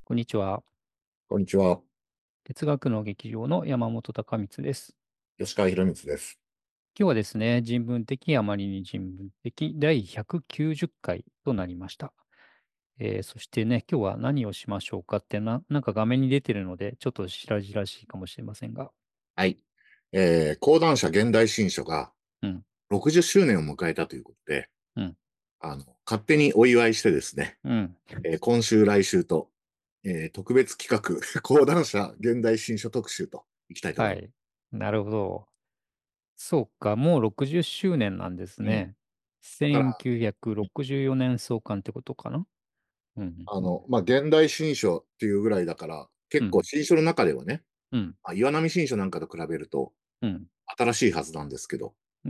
こんにちは。 こんにちは。 哲学の劇場の山本隆光です。 吉川博光です。 今日はですね、人文的あまりに人文的第190回となりました。そしてね、今日は何をしましょうかってなんか画面に出てるので、ちょっと白々しいかもしれませんが。 はい。講談社現代新書がうん、 60周年を迎えたということで、 うん、 勝手にお祝いしてですね、 うん。 今週来週と、特別企画、講談社現代新書特集といきたいと思います。 はい。なるほど。そうか、もう60周年なんですうん。 ね。 だから、 1964年創刊ってことかな。うん、うん、 現代新書っていうぐらいだから、結構うん、 新書の中ではね、 うん、 岩波新書なんかと比べるとうん、 新しいはずなんですけど、 うん、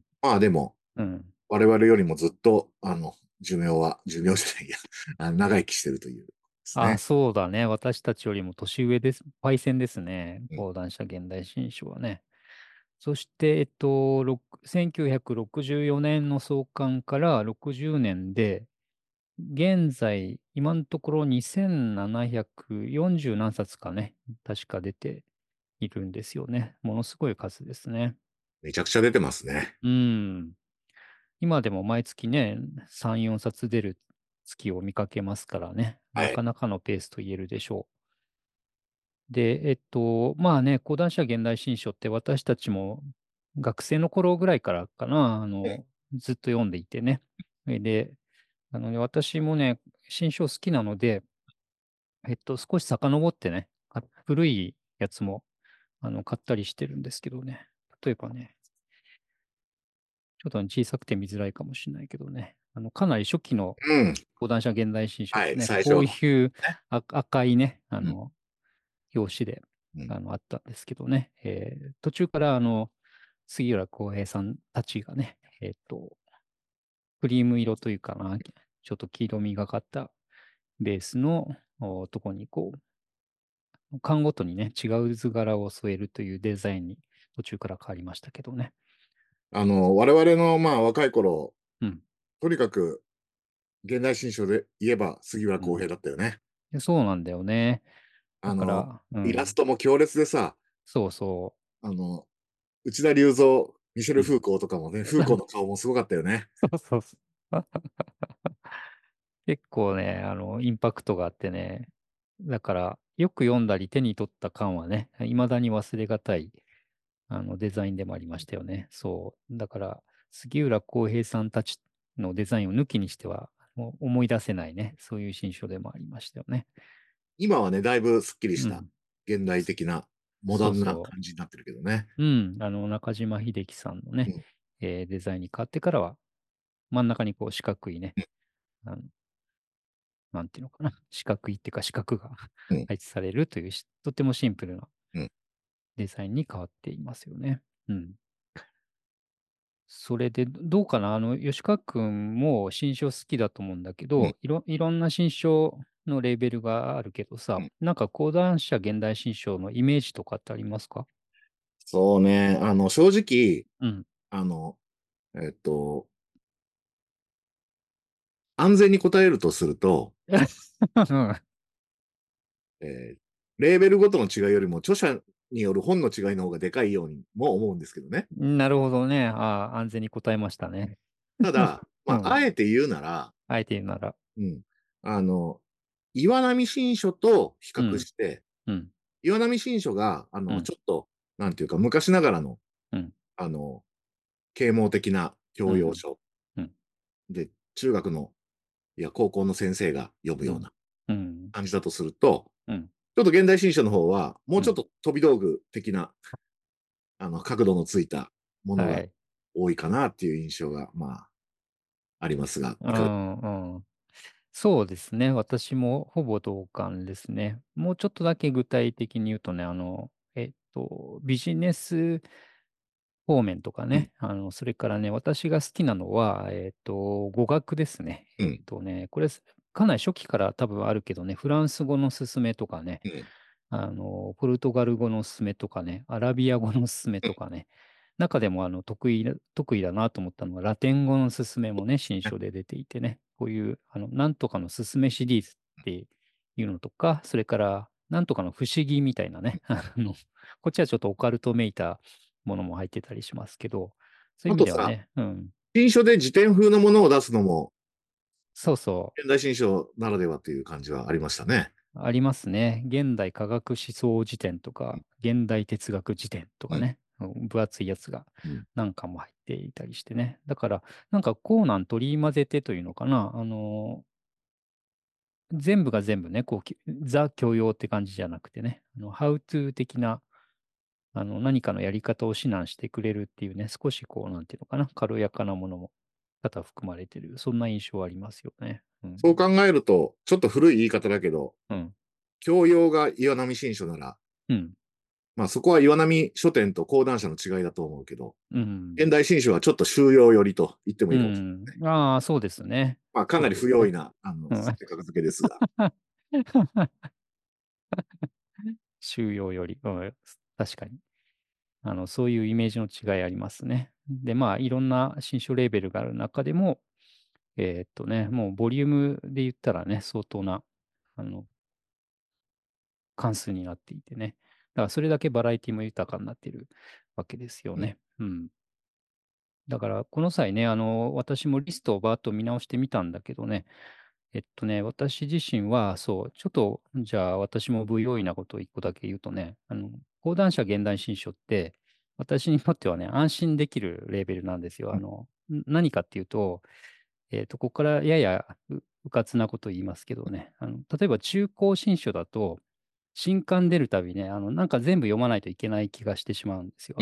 まあでも、 うん。 我々よりもずっと、寿命じゃないや、長生きしてるというですあ、 ね。 そうだね。私たちよりも年上です。パイセンですね。 うん。 講談社現代新書はね。そして、1964年の創刊から60年で、現在、今のところ2740何冊かね、確か出ているんですよね。ものすごい数ですね。 めちゃくちゃ出てますね。 うん。今でも毎月ね、3、4冊出る月を見かけますからね。 はい。 なかなかのペースと言えるでしょう。で、まあね、講談社現代新書って私たちも学生の頃ぐらいからかな、ずっと読んでいてね。で、私もね、新書好きなので、少し遡ってね、古いやつも、買ったりしてるんですけどね。例えばね、ちょっと小さくて見づらいかもしれないけどね、かなり初期のうん。 講談社現代新書っはい。 てね、こう最初のいうね。 赤いね、 うん。 表紙で、 うん。 あったんですけどね、途中から、杉浦浩平さんたちがね、クリーム色というかな、ちょっと黄色みがかったベースのとこに、缶ごとにね、違う図柄を添えるというデザインに途中から変わりましたけどね。 我々の、まあ、若い頃、 うん。 とにかく、現代新書で言えば杉浦うん。 浩平だったよね。 でそうなんだよね。だあの、 から、うイラスん。 トも強烈でさ、 そうそあの、内田隆三、ミシェう。 ル・うん。 フーコーとかもね、フーコーの顔もすごかったよね。 そうそうそう。結構ね、インパクトがあってね。だから、よく読んだり手に取った感はね、未だに忘れがたい、デザインでもありましたよね。そう。だから、杉浦浩平さんたちのデザインを抜きにしては、もう思い出せないね。そういう新書でもありましたよね。 今はね、だいぶスッキリしたうん。 現代的なモダンなそうそ感じになってるけどね。 う。うん。中島秀樹さんのね、 うん。 デザインに変わってからは、真ん中にこう四角いね、あのなんていうのかな。四角いっていうか四角がうん。 配置されるというとてもシンプルなうん。 デザインに変わっていますよね。うん。それで、どうかな吉川くんも新書好きだと思うんだけうん。 ど、いろんな新書のレーベルがあるけどさ、 うん。 なんか講談社現代新書のイメージとかってありますか？ そうね。正直、 うん。 あの、えっと、安全に答えるとすると、えーレーベルごとの違いよりも著者による本の違いの方がでかいようにも思うんですけどね。 うんなるほどね。ああ、安全に答えましたね。 ただ、まあ、 うん。 あえて言うなら、 あえて言うなら。 うん、あの、岩波新書と比うん。 較して、 うん。 岩波新書が、 うん。 ちょっと、なんていうか、昔ながらの、 うん。 あの、啓蒙的なうん。 教養書うん。 で、中学の、いや、高校の先生が読むうん。 ようなうん。 感じだとすると、 うん。 ちょっと現代新書の方は、もううん。 ちょっと飛び道具的な、角度のついたものがはい。 多いかなっていう印象が、まあ、ありますが、 ういかが？ ん。うん。そうですね。私もほぼ同感ですね。もうちょっとだけ具体的に言うとね、ビジネス方面とかうん、 ね、それからね、私が好きなのは、語学ですね。 うん、 これ、かなり初期から多分あるけどね、フランス語のすすめとかね、 うん、 ポルトガル語のすすめとかね、アラビア語のすすめうん。 とかね、中でも得意だなと思ったのは、ラテン語のすすめもね、新書で出ていてね、こういう、なんとかのすすめシリーズっていうのとか、それから、なんとかの不思議みたいなね、こっちはちょっとオカルトめいたものも入ってたりしますけど、そういう意あとさ、 味ではね、うん、 新書で辞典風のものを出すのも、 そうそ現代新書ならではという感じはありましたね。 う、ありますね。現代科学思想辞典とうん。 か、現代哲学辞典とうん。 かね、分厚いやつがうん。 何巻も入っていたりしてね。だから、なんかコーナン取り混ぜてというのかな、全部が全部ね、こう、ザ教養って感じじゃなくてね、ハウトゥー的な、何かのやり方を指南してくれるっていうね、少しこう、なんていうのかな、軽やかなものも多々含まれてる、そんな印象はありますよね。うん。 そう考えると、ちょっと古い言い方だけど、 うん。 教養が岩波新書なら、 うん。 まあそこは岩波書店と講談社の違いだと思うけど、 うん。 現代新書はちょっと収容寄りと言ってもいういかもしれん。ああ、そうですね。 ない。まあかそうなりですね。 不用意な、 うん。 性格付けですが。 収容より、うん、確かに。そういうイメージの違いありますね。で、まあ、いろんな新書レーベルがある中でも、もうボリュームで言ったらね、相当な、あの、関数になっていてね。だからそれだけバラエティも豊かになっているわけですようん。 ね。うん。だから、この際ね、私もリストをバーッと見直してみたんだけどね、私自身は、そう、ちょっと、じゃあ私も不用意なことを一個だけ言うとね、講談社現代新書って、私にとってはね、安心できるレーベルなんですよ。 うん。 何かっていうと、ここからややうかつなことを言いますけどね、例えば中高新書だと、新刊出るたびね、なんか全部読まないといけない気がしてしまうんですよ。 うん。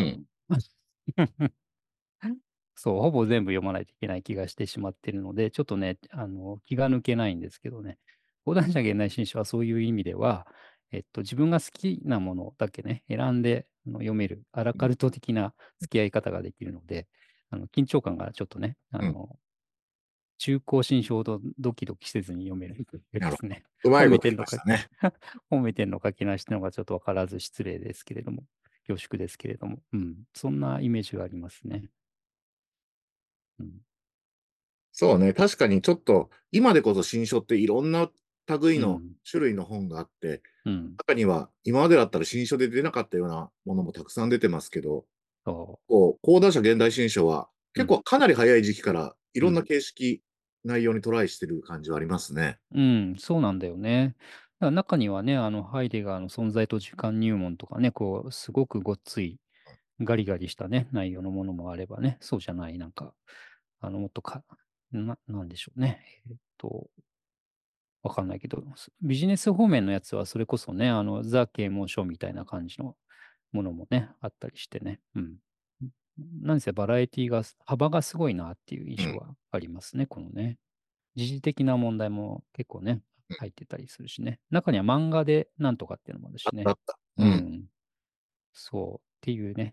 そう、ほぼ全部読まないといけない気がしてしまっているので、ちょっとね、気が抜けないんですけどね。講談社現代新書はそういう意味では、自分が好きなものだけね、選んで読める、アラうん。 カルト的な付き合い方ができるので、緊張感がちょっとね、 うん。 中高新書ほどドキドキせずに読めるというなるほですね。 ど。うま褒いこと言いめてんのか、 ましたね。 褒めてんのかけなしってのがちょっとわからず失礼ですけれども、恐縮ですけれども、うん、そんなイメージがありますね。うん。 そうね。確かにちょっと、今でこそ新書っていろんな類のうん。 種類の本があって、 うん。 中には今までだったら新書で出なかったようなものもたくさん出てますけど、 そこう、講談社現代新書はう。うん。 結構かなり早い時期からいろんなうん。 形式、内容にトライしてる感じはありますね。 うん。そうなんだよね。だから中にはね、ハイデガーの存在と時間入門とかね、こう、すごくごっつい、ガリガリしたね、内容のものもあればね、そうじゃない、なんか、もっとなんでしょうね。わかんないけど、ビジネス方面のやつは、それこそね、ザ・啓蒙書みたいな感じのものもね、あったりしてね。うん。なんせバラエティが、幅がすごいなっていううん。 印象はありますね、このね。時事的な問題も結構ね、 うん。 入ってたりするしね。中には漫画でなんとかっていうのもあるしね。 あったあった。うん。 うん。そう。っていうね、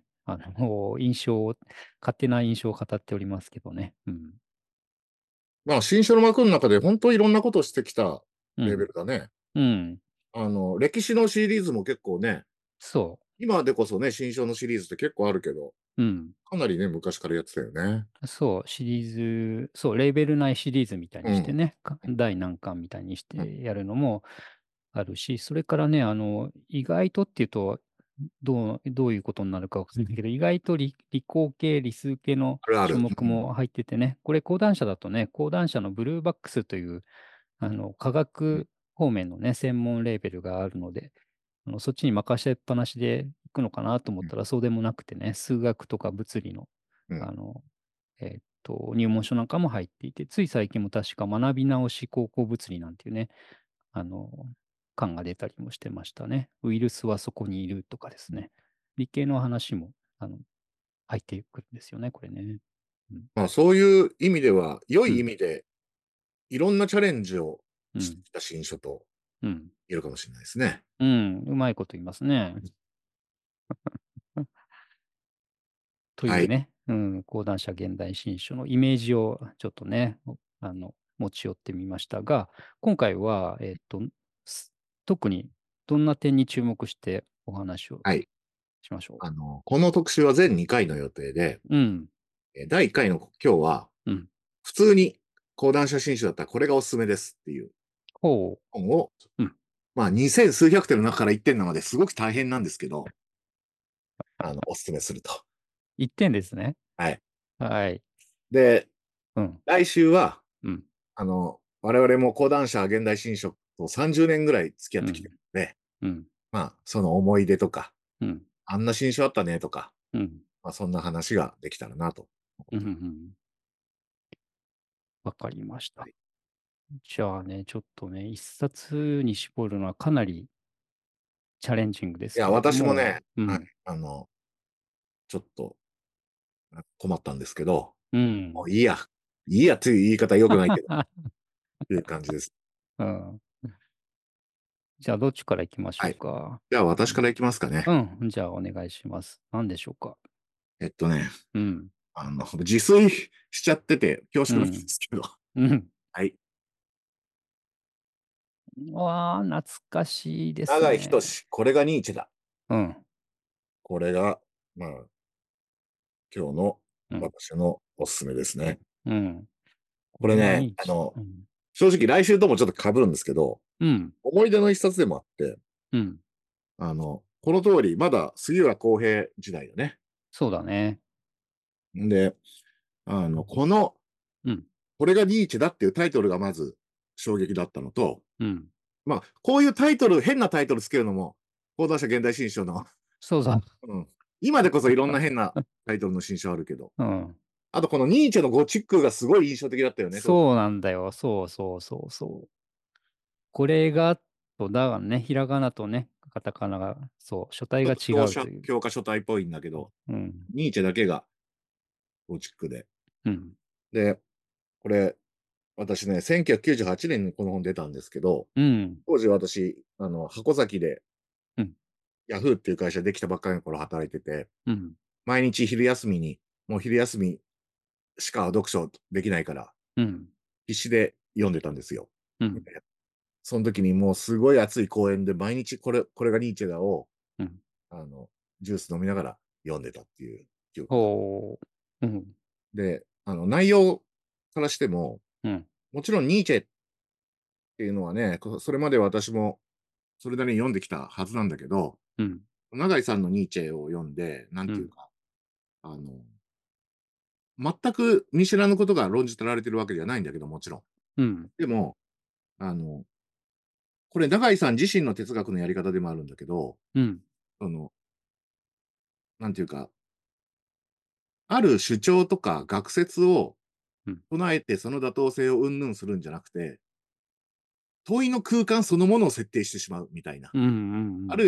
勝手な印象を語っておりますけどね。うん。 まあ、新書の幕の中で本当いろんなことをしてきたレベうん。 ルだね。 うん。 歴史のシリーズも結構ね、 そ今でこそね、新書のシリーズって結構あるけど、 う。うん。 かなりね、昔からやってたよね。 そう、シリーズ、そう、レーベル内シリーズみたいうん。 にしてね、第何巻みたいにしうん。 てやるのもあるし、それからね、意外とっていうと、どういうことになるかわかんないけど、意外と理工系、理数系の種あるある。うん。 目も入っててね、これ講談社だとね、講談社のブルーバックスという、科うん。 学方面のね、専門レーベルがあるので、そっちに任せっぱなしで行くのかなと思ったらそうでもなくてね、数学とか物理の、 うん。 あの、入門書なんかも入っていて、つい最近も確か学び直し高校物理なんていうね、あの、巻が出たりもしてましたね。ウイルスはそこにいるとかですね。理系の話も、入ってくるんですよね、これね。うん。 まあ、そういう意味では、良うん。 い意味で、いろんなチャレンジをうん。 してきた新書とうん。 言えるかもしれないですね。 うん。うまいこと言いますね。といはい。 うね、うん、講談社現代新書のイメージをちょっとね、持ち寄ってみましたが、今回は、す特にどんな点に注目してお話をはい。 しましょこの特集は全2回の予定で、 う。うん、 第1回の今日は、 うん。 普通に講談写真集だったらこれがおすすめですっていうほ本をう。うん。 まあ、二千数百点の中から1点なのですごく大変なんですけど、お勧めすると。 1点ですね。 はい。 はい。 で、 うん。 来週は、 うん。 我々も講談社現代新書と30年ぐらい付き合ってきてうん。 るので、 うん。 まあ、その思い出とか、 うん。 あんな新書あったねとか、 うん。 まあ、そんな話ができたらなと思うん。うってます。 ん。わかりました。 はい。 じゃあね、ちょっとね、一冊に絞るのはかなりチャレンジングでいや、 すけれども、 私もね、はい、 うん。 ちょっと困ったんですけど、 うん。 もういいや、いいやという言い方は良くないけど、という感じです。 うん。じゃあ、どっちから行きましょうはい。 か。 じゃあ、私からいきますかね。 うん。じゃあ、お願いします。何でしょうか。 えっとね、 うん。 自炊しちゃってて恐縮なんでうん。 すけど、 うん。 はい。 わあ、懐かしいです長井ね。 仁、これがニーチェだ。 うん。 これが、まあ、今日のうん。 私のおすすめですね。 うん。これがこれね、 ニーチェ。うん。 正直来週ともちょっと被るんですけど、 うん。 思い出の一冊でもあって、 うん。 この通り、まだ杉浦公平時代だね。 そうだね。 で、 うん。 これがニーチェだっていうタイトルがまず衝撃だったのと、 うん。 まあ、こういうタイトル、変なタイトルつけるのも、講談社現代新書の、 そうそう。 うん、今でこそいろんな変なタイトルの新書あるけど、 うん。 あとこのニーチェのゴチックがすごい印象的だったよね、当時。 そうなんだよ。そうそうそうそう。これが、と、だがね、ひらがなとね、カタカナが、そう、書体がちょっと違うという。 教科書体っぽいんだけど、 うん。 ニーチェだけがゴチックで。 うん。 で、これ、私ね、1998年にこの本出たんですけど、 うん。 当時私、箱崎でうん。 ヤフーっていう会社できたばっかりの頃働いてて、 うん。 毎日昼休みに、もう昼休みしか読書できないから、 うん。 必死で読んでたんですよ。 うん。 その時にもうすごい暑い公園で毎日これがニーチェだを、 うん。 あの、ジュース飲みながら読んでたっていう記憶が。 ほう。うん。 で、内容からしても、 うん。 もちろんニーチェっていうのはね、それまで私もそれなりに読んできたはずなんだけど、 うん。 永井さんのニーチェを読んで、なんうん。 ていうか、あの、全く見知らぬことが論じてられてるわけではないんだけど、もちろん。 うん。 でも、あの、これ永井さん自身の哲学のやり方でもあるんだけど、 うん。 その、なんていうか、ある主張とか学説をうん。 唱えてその妥当性を云々するんじゃなくて、問いの空間そのものを設定してしまうみたいな。 うん。うん。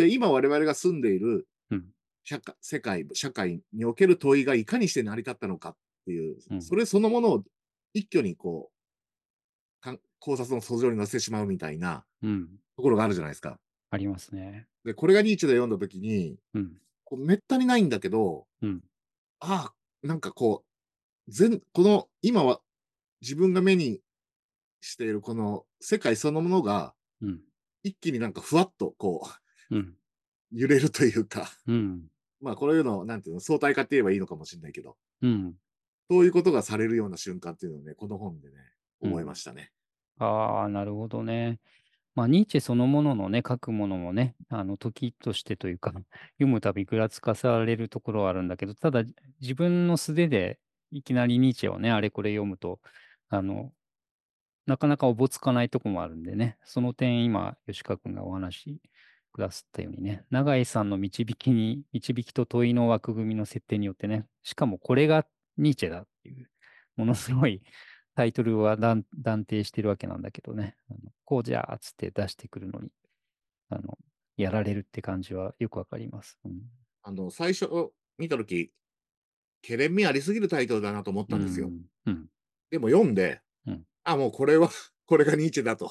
あるいは今我々が住んでいるうん。 社会における問いがいかにして成り立ったのかっていう、 うん。 それそのものを一挙に考察の訴状に乗せてしまうみたいなうん。 ところがあるじゃないですか。 ありますね。 で、これがニーチェで読んだときに、 うん。 めったにないんだけど、 うん。 ああ、なんかこの今は自分が目にしているこの世界そのものが、 うん。 一気になんかふわっとうん。 揺れるというか、 うん。 まあこういうのを、なんていうの、相対化って言えばいいのかもしれないけど、 うん。 そういうことがされるような瞬間っていうのをね、この本でね、覚えうん。 ましたね。 ああ、なるほどね。まあ、ニーチェそのもののね、書くものもね、時としてというか、読むたびぐらつかされるところはあるんだけど、ただ、自分の素手でいきなりニーチェをね、あれこれ読むと、あの、なかなかおぼつかないとこもあるんでね、その点、今、吉川君がお話しくださったようにね、永井さんの導きと問いの枠組みの設定によってね、しかもこれがニーチェだっていう、ものすごいタイトルは断定してるわけなんだけどね、こうじゃあっつって出してくるのに、あの、やられるって感じはよくわかります。うん。 最初見たとき、けれん味ありすぎるタイトルだなと思っうたんですよ。 ん。うん。 でも読んで、 うん。 あ、もうこれはこれがニーチェだと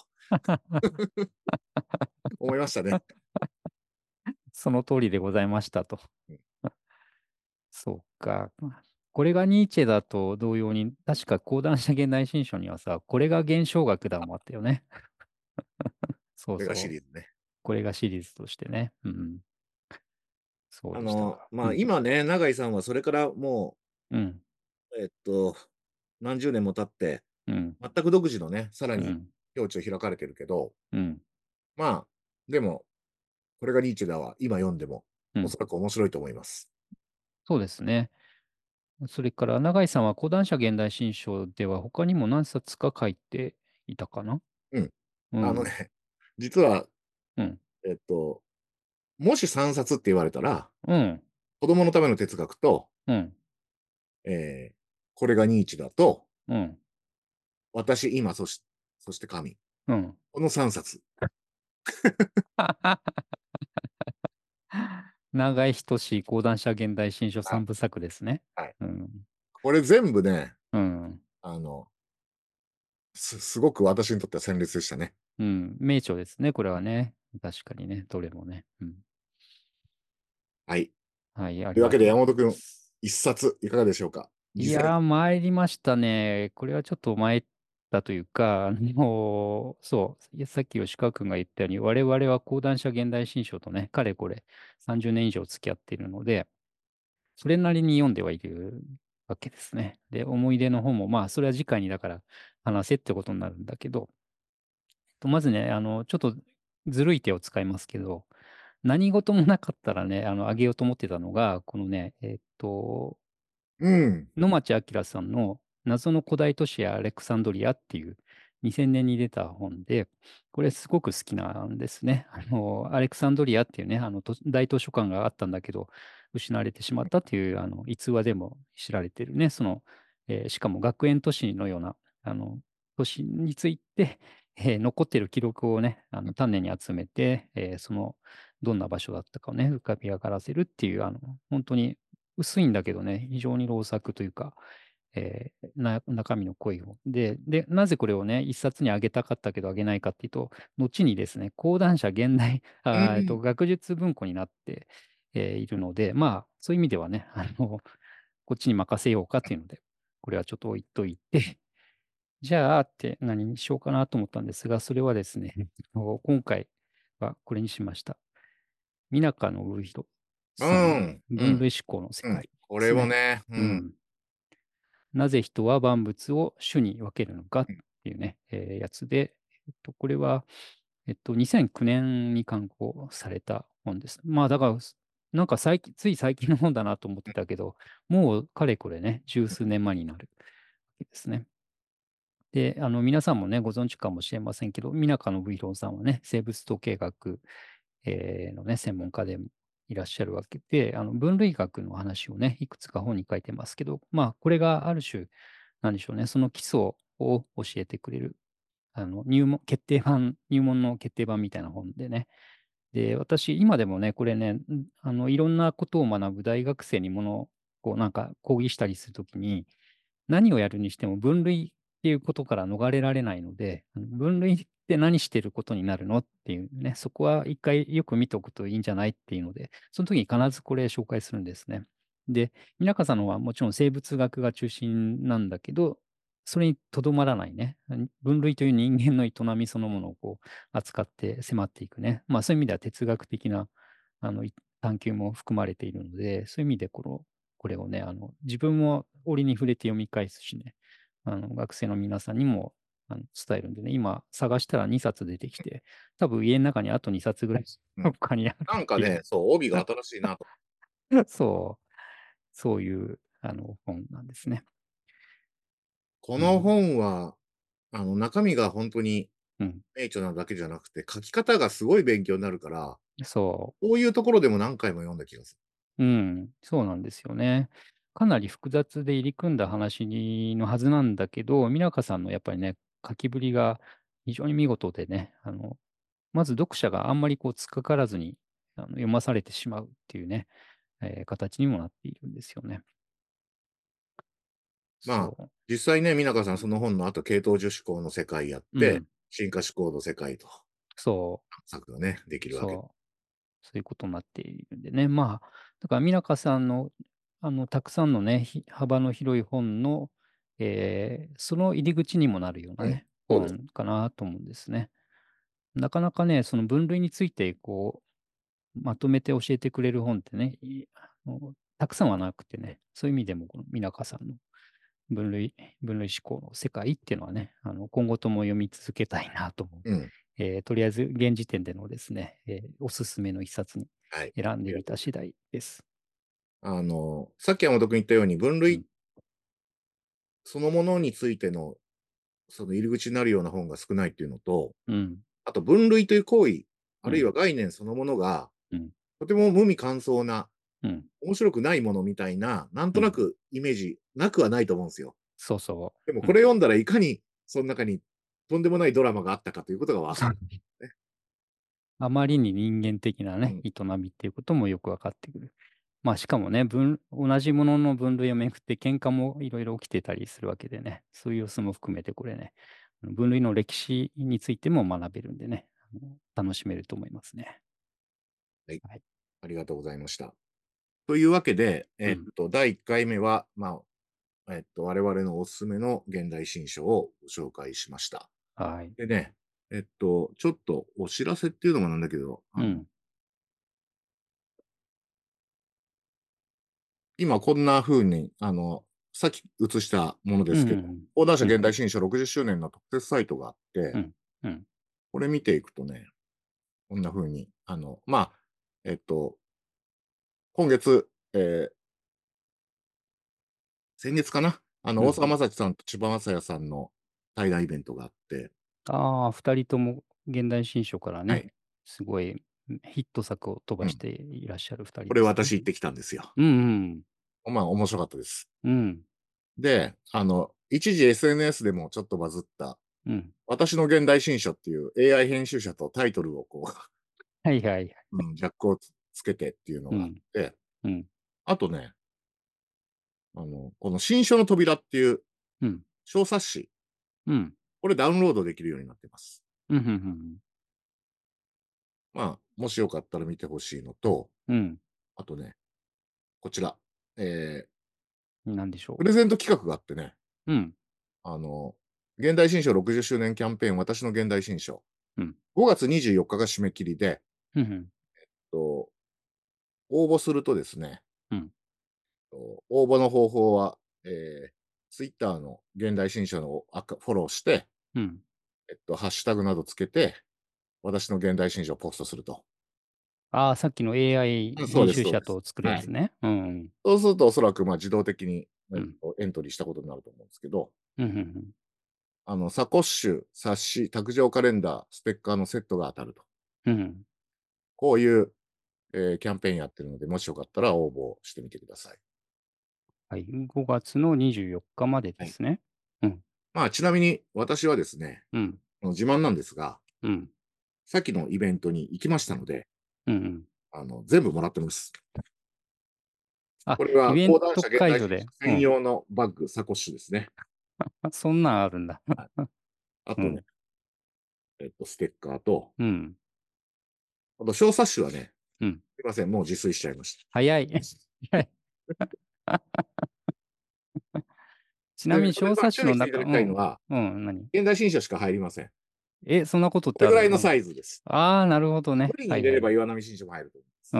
思いましたね。 その通りでございましたと。 うん。 そうか。これがニーチェだと同様に、確か講談社現代新書にはさ、これが現象学だもあったよね。そうこれがシそう。 リーズね。 これがシリーズとしてね。うん。そうでした。うまあ、 ん。 今ね、永井さんはそれからもうん。 う、何十年も経って、 うん。 全く独自のね、さらにうん。 境地を開かれてるけど、 うん。 まあ、 でも、これがニーチェだは、今読んでも、 うん。 おそらく面白いと思います。 そうですね。それから、永井さんは講談社現代新書では他にも何冊か書いていたかな？ うん。 うん。 実は、 うん。 えっと、もし3冊って言われたら、 うん。 子供のための哲学と、 うん。 えーこれがニーチェだと、 うん。 私、今、そして神。 うん。 この3冊。 長井仁講談社現代新書はい。 三部作ですね。 はい。 うん。 これ全部ね、 うん。 あの、すごく私にとっては鮮烈でしたね。 うん。名著ですね、これはね。確かにね、どれもね。うん。 はい。 はい、あというわけでりがとうござい山本くん、 ます。 一冊いかがでしょうか？次世代。 いやー、参りましたね。これはちょっと参ったというか、そう、いやさっき吉川君が言ったように、我々は講談社現代新書とね、かれこれ30年以上付き合っているので、それなりに読んではいるわけですね。で、思い出の本も、まあ、それは次回にだから話せってことになるんだけど、まずね、ちょっとずるい手を使いますけど、何事もなかったらね、あげようと思ってたのが、このね、 うん。 野町明さんの謎の古代都市アレクサンドリアっていう2000年に出た本で、これすごく好きなんですね。アレクサンドリアっていうね、大図書館があったんだけど、失われてしまったっていう、逸話でも知られてるね、しかも学園都市のような、都市について、残ってる記録をね、丹念に集めて、どんな場所だったかをね、浮かび上がらせるっていう、本当に薄いんだけどね、非常に老作というか、中身の濃い本で、なぜこれをね、一冊にあげたかったけどあげないかっていうと、後にですね、講談社現代、 うん学術文庫になって、いるので、まあ、そういう意味ではね、こっちに任せようかっていうので、これはちょっと置いといて、じゃあって何にしようかなと思ったんですが、それはですね、今回はこれにしました。ミナカのウヒロうさんのん、うん、 分類思考の世うん。 界でこれすね。 もね、うん、 うん。なぜ人は万物を種に分けるのかっうん、 ていうね、やつで、これは、2009年に刊行された本です。まあ、だから、なんかつい最近の本だなと思ってたけど、もうかれこれね、十数年前になるわけですね。で、皆さんもね、ご存知かもしれませんけど、ミナカのブイロンさんはね、生物統計学のね、専門家でもいらっしゃるわけで、分類学の話をね、いくつか本に書いてますけど、まあ、これがある種、なんでしょうね、その基礎を教えてくれる、入門の決定版みたいな本でね。で、私、今でもね、これね、いろんなことを学ぶ大学生にこう、なんか講義したりするときに、何をやるにしても分類っていうことから逃れられないので、分類って何してることになるのっていうね、そこは一回よく見ておくといいんじゃないっていうので、その時に必ずこれ紹介するんですね。で、皆川さんのはもちろん生物学が中心なんだけど、それにとどまらないね。分類という人間の営みそのものをこう扱って迫っていくね。まあそういう意味では哲学的な探求も含まれているので、そういう意味でこれをね、自分も折に触れて読み返すしね、学生の皆さんにも伝えるんでね、今探したら2冊出てきて、多分家の中にあと2冊ぐらいうん。 他にあるっていう。 なんかね、そう、帯が新しいなと。 そう、そういう本なんですね。 このうん。 本は、中身が本当にうん。 名著なだけじゃなくて、書き方がすごい勉強になるから、 そこういうところでも何回も読んだ気がする。 う。うん。そうなんですよね。かなり複雑で入り組んだ話のはずなんだけど、ミナカさんのやっぱりね、書きぶりが非常に見事でね、まず読者があんまりこう突っかからずに読まされてしまうっていうね、形にもなっているんですよね。 まあ、 そ実際ね、皆川さんその本の後、系統樹思考の世界やっう。うて、 ん。 進化思考の世界と、 そう。 作がね、できるわけ。 そう。そういうことになっているんでね。まあ、だから、ミナカさんの、たくさんのね、幅の広い本の、その入り口にもなるようなうん、 ね、 そうです。 本かなと思うんですね。なかなかね、その分類について、まとめて教えてくれる本ってね、たくさんはなくてね、そういう意味でも、このミナカさんの分類、分類思考の世界っていうのはね、今後とも読み続けたいなと思う、 うん。 とりあえず現時点でのですね、おすすめの一冊にはい。 選んでありがとうございます。 みた次第です。 さっき山本君言ったように、分類うん。 そのものについての、その入り口になるような本が少ないっていうのと、 うん。 あと分類という行為、あうん。 るいは概念そのものが、 うん。 とても無味乾燥な、 うん。 面白くないものみたいな、なんうん。 となくイメージなくはないと思うんですよ。 そうそでもう。うん。 これ読んだらいかにその中にとんでもないドラマがあったかということがわかる。ね。 あまりに人間的なね、 うん。 営みっていうこともよくわかってくる。まあしかもね、同じものの分類をめぐって喧嘩もいろいろ起きてたりするわけでね、そういう様子も含めてこれね、分類の歴史についても学べるんでね、楽しめると思いますね。 はい。 はい。 ありがとうございました。というわけで、 うん。 第1回目は、我々のおすすめの現代新書をご紹介しました。 はい。 でね、ちょっとお知らせっていうのもなんだけど、 うん。 今こんな風に、さっき映したものでうん。 すけど、 うん。 講談社うん。 現代新書60周年の特設サイトがあって、 うん。うん。 これ見ていくとね、こんな風に、まあ、えっと、今月、先月かな、大うん。 沢雅樹さんと千葉雅也さんの対談イベントがあって、 ああ、二人とも現代新書からね、 はい。 すごいヒット作を飛うん。 ばしていらっしゃる二人これですね。 私行ってきたんですよ。 うん。 まあ、面白かったです。 うん。 で、一時 SNS でもちょっとバズった、 うん。 私の現代新書っていう AI 編集者とタイトルをこはいはい。 う、ジャックをつけてっていうのがあっうん。 て、 うん。 あとね、この新書の扉っていううん。 小冊子、 うん。 これダウンロードできるようになってます。 うん。うん。 まあ、もしよかったら見てほしいのと、 うん。 あとね、こちら、えなんでしょプレゼント企画があってね、 う。うん。 あの、現代新書60周年キャンペーン、私の現代新書。 うん。 5月24日が締め切りで、 うん。 と応募するとですね、 うん。 応募の方法は、ツイッターの現代新書のフォローして、 うん。 ハッシュタグなどつけて、私の現代新書をポストすると。 ああ、さっきの AI うん、そうです、 編集そうです。 者と作るやはい。 つね。うん。 そうするとおそらく、自動的に、 うん。 エントリーしたことになると思うんですけど、 うん。 サコッシュ、冊子、卓上カレンダー、ステッカーのセットが当たると。 うん。 こういう、キャンペーンやってるので、もしよかったら応募してみてください。 はい。5月の24日まではい。 ですね。うん。 ちなみに私はですね、 うん。 自慢なんですが、 うん。 さっきのイベントに行きましたので、 うん。 全部もらってます。 あ、 これはイベント講談社現代新書会場で。うん。 専用のバッグ、サコッシュですね。 あ、そんなんあるんだ。 はい。あとね、 うん。 ステッカーと、 うん。 あと小冊子はね、 うん。 すいません、もう自炊しちゃいました。 早い。早い。ちなみで、 に小冊子の中、 注意していただきうん。 たいのは、 うん。何？ 現代新書しか入りません。 そんなことっこれぐらいのてある？うん。 サイズです。 ああ、なるほどね。 無理に入れればはいはい。 岩波新書も入ると思います。 うん。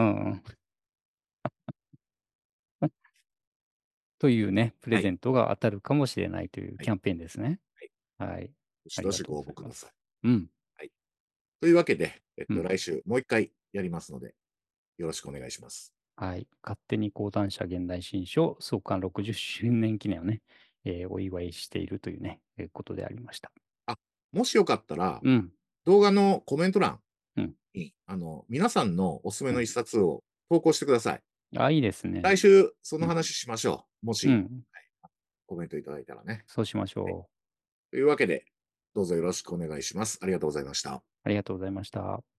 というね、プレはい。 ゼントが当たるかもしれないというはい。 キャンペーンですね。 はい。 はい。 どしありがとうどしご応ございます。 募ください。 うん。 はい。というわけで、 うん。 来週もう一回やりますので、よろしくお願いします。 はい。勝手に講談社現代新書創刊60周年記念をね、お祝いしているというね、ことでありました。 あ、もしよかったら、 うん。 動画のコメント欄うん。 に、皆さんのおすすめうん。 の一冊を投稿してください。 あ、いいですね。 来週そうん。 の話しましょう。もし、 うん。 はい、コメントいただいたらね。 そうしましはい。 ょう。 というわけで、どうぞよろしくお願いします。ありがとうございました。 ありがとうございました。